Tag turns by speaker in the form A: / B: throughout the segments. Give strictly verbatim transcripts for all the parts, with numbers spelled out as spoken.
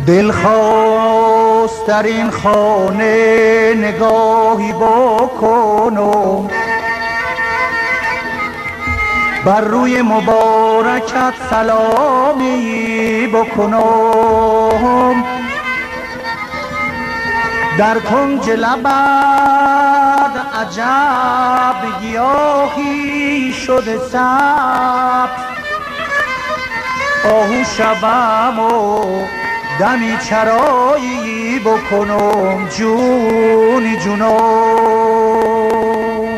A: دلخواست در این خانه نگاهی بکنم، بر روی مبارکت سلامی بکنم، در کنج لبت عجب گیاهی شده سبز، آهو شبم و دمی چرایی بکنم جونی جونم.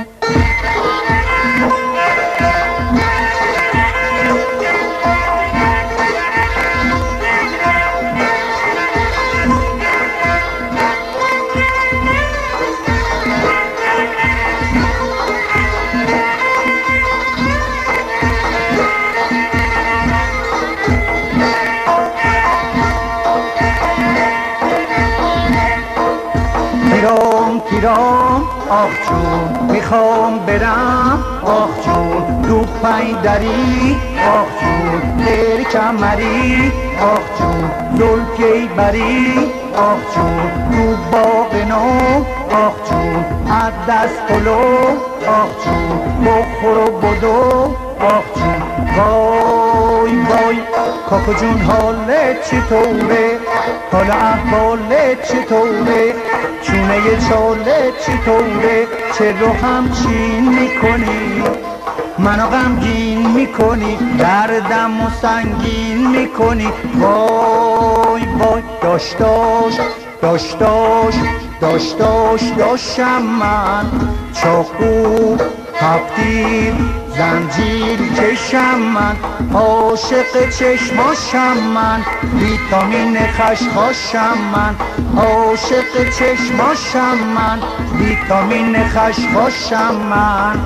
A: پیرام پیرام آخ جون میخوام برم، آخ جون دو پای دری، آخ جون دیر کمری، آخ جون زلفی بری، آخ جون تو باغ نو، آخ جون از دست پلو، آخ جون بخور و بدو، آخ جون وای وای کاکو جون حالت چطوره، حال احوالت چطوره، چونه چالت چطوره، چه رو همچین میکنی، منو غمگین میکنی، دردم و سنگین میکنی، وای وای داش داش داش داش داش داش داشم من، چاقو هفتیر زنجیر کشم من، عاشق چشماشم من، ویتامین خشخاشم من، عاشق چشماشم من، ویتامین خشخاشم من.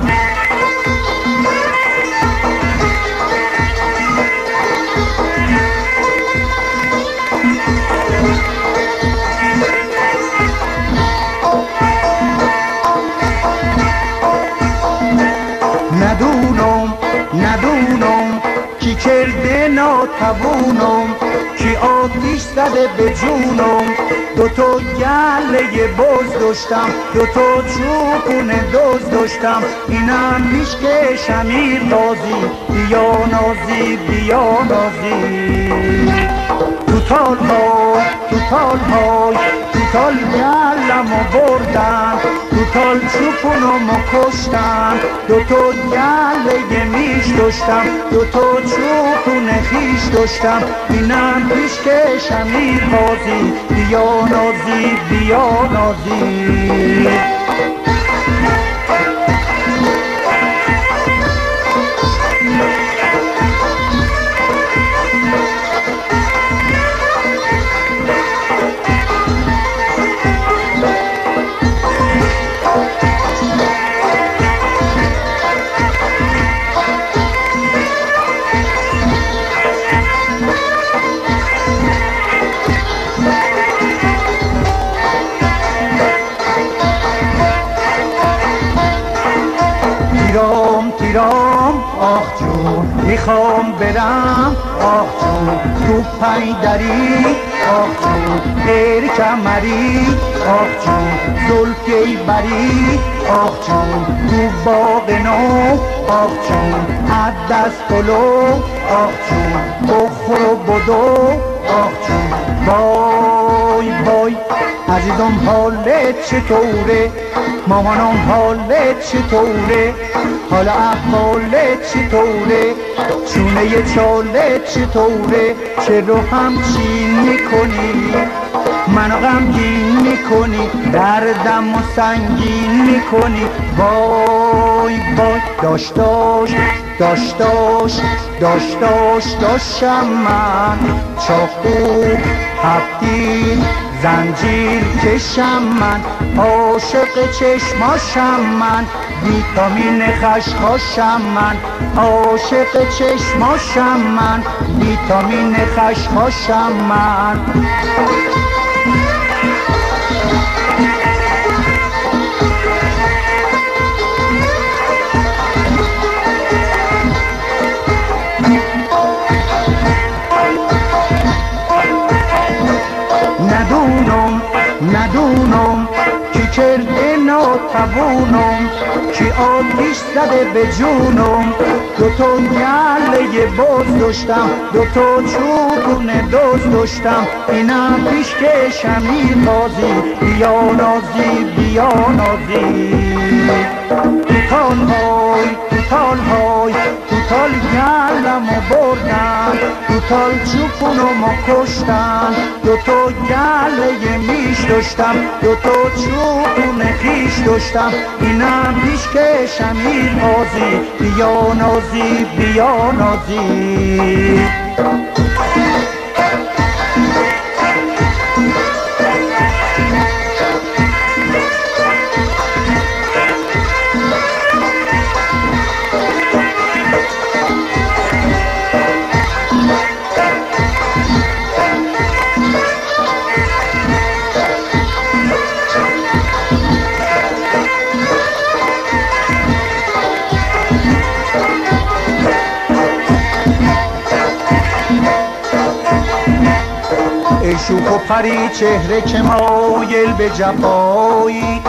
A: ندونم ندونم کی کرده ناتوونم، کی آتیش زده به جونم، دو تا گله باز داشتم، دو تا چوبونه دوز داشتم، اینم میشک شمیر نازی، بیا نازی بیا نازی، تو تال های تو تال های تو تال گلمو بردن، تو تال چوبونمو کشتن، دو تا گله میش داشتم، دو تا چوبونه خیش داشتم، اینم پیشک شمیر بازی، بیا نازی بیا نازی. پیرام پیرام آخ جون میخوام برم، آخ جون تو پای دری، آخ جون دیر کمری، آخ جون زلفی بری، آخ جون تو باغ نو، آخ جون از دست پلو، آخ جون بخور و بدو، آخ جون وای وای عزیزم حالت چطوره، مامانم حالت چطوره، حال احوالت چطوره، چونه چالت چطوره، چه رو همچین میکنی، منو غمگین میکنی، دردم و سنگین میکنی، وای وای داش داش داش داش داش داش داشم من، چاقو هفتیر زنجیر کشم من، عاشق چشماشم من، ویتامین خشخاشم من، عاشق چشماشم من، ویتامین خشخاشم من. ناتوونم که آتیش زده به جونم. دو تا گله باز داشتم، دو تا چوبونه دوز داشتم، اینم پیش که شمیر بازی. بیا نازی بیا نازی توتال های توتال های توتال گلم و بردن، توتال چوبونم و کشتن. دو تا گله میش داشتم، دو تا چوبونه خیش داشتم، اینم پیش که شمیر بازی. بیا نازی بیا نازی ای شوخ و پری چهره که مایل به جفایی،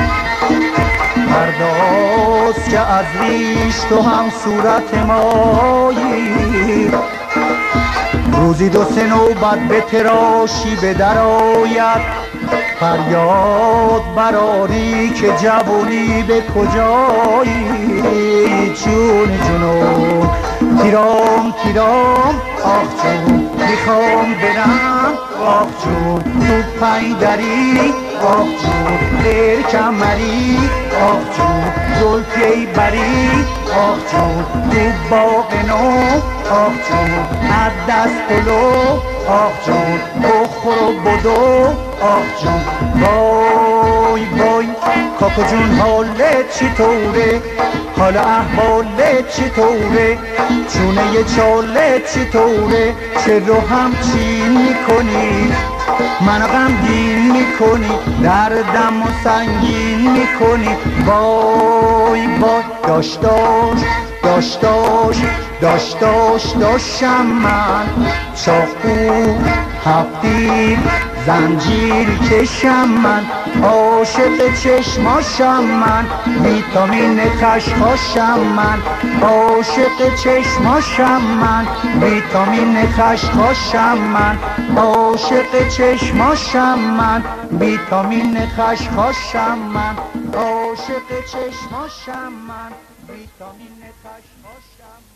A: پرداز که از ریش تو هم صورت مایی. روزی دو سه نوبت به تراشی به در آید، فریاد براری که جوونی به کجایی. جون جونم تیرام تیرام آخ جون میخوام برم آخ جون تو پیدری آخ جون دیر کمری آخ جون زلفی بری آخ جون تو باغ نو آخ جون از دست پلو آخ جون بخور و بدو آخ جون. وای وای کاکو جون حالت چطوره، حالا احوالت چطوره، چونه یه چالت چطوره، چه رو همچین میکنی منو غمگین میکنی، دردم و سنگین میکنی. وای وای داشت داشت داشت داشت داشت داشت داشتم من چاقو هفتی زنجیر کشم من، عاشق چشماشم من، ویتامین خشخاشم من، عاشق چشماشم من، ویتامین خشخاشم من، عاشق چشماشم من، ویتامین خشخاشم من، عاشق چشماشم من، ویتامین خشخاشم.